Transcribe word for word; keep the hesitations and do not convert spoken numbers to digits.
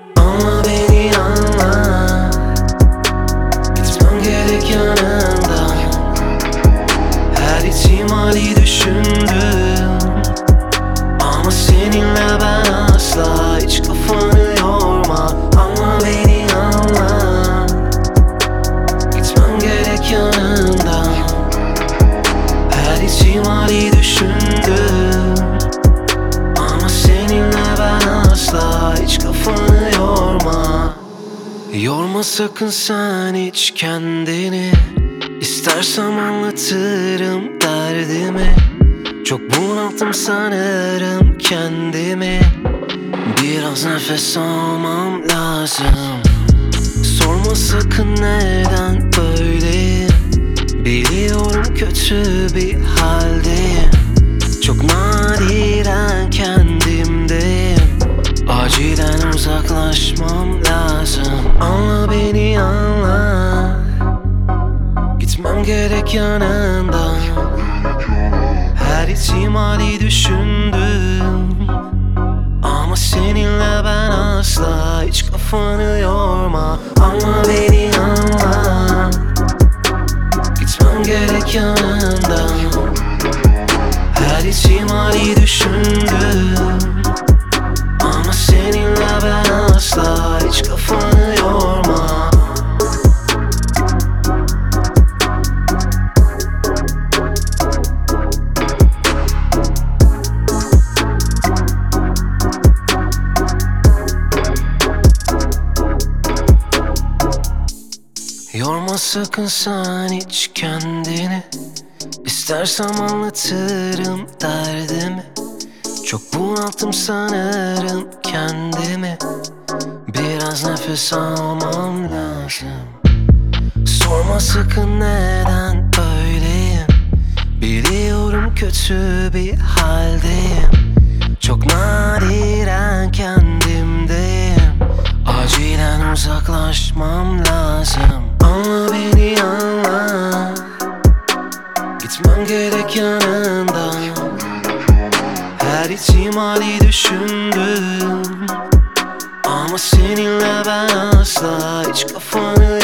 Anla beni anla, gitmem gerek yanından. Her ihtimali düşündüm, ama seninle ben asla. Hiç kafanı yorma, anla beni anla, gitmem gerek yanından. Her ihtimali düşündüm, ama seninle ben asla. Hiç kafanı yorma. Yorma sakın sen hiç kendini, İstersem anlatırım derdimi. Çok bunalttım sanırım kendimi, biraz nefes almam lazım. Sorma sakın neden böyleyim, biliyorum kötü bir haldeyim. Çok nadiren kendimdeyim, acilen uzaklaşmam lazım. Anla beni anla, gitmem gerek yanından. Her ihtimali düşündüm, ama seninle ben asla. Hiç kafanı yorma, anla beni anla, gitmem gerek yanından. Her ihtimali düşündüm, ama seninle ben asla. Hiç kafanı yorma. Yorma sakın sen hiç kendini, İstersem anlatırım derdimi. Çok bunalttım sanırım kendimi, biraz nefes almam lazım. Sorma sakın neden böyleyim, biliyorum kötü bir haldeyim. Çok nadiren kendimdeyim, acilen uzaklaşmam lazım. Anla beni anla, gitmem gerek yanından. Her ihtimali düşündüm, ama seninle ben asla. Hiç kafanı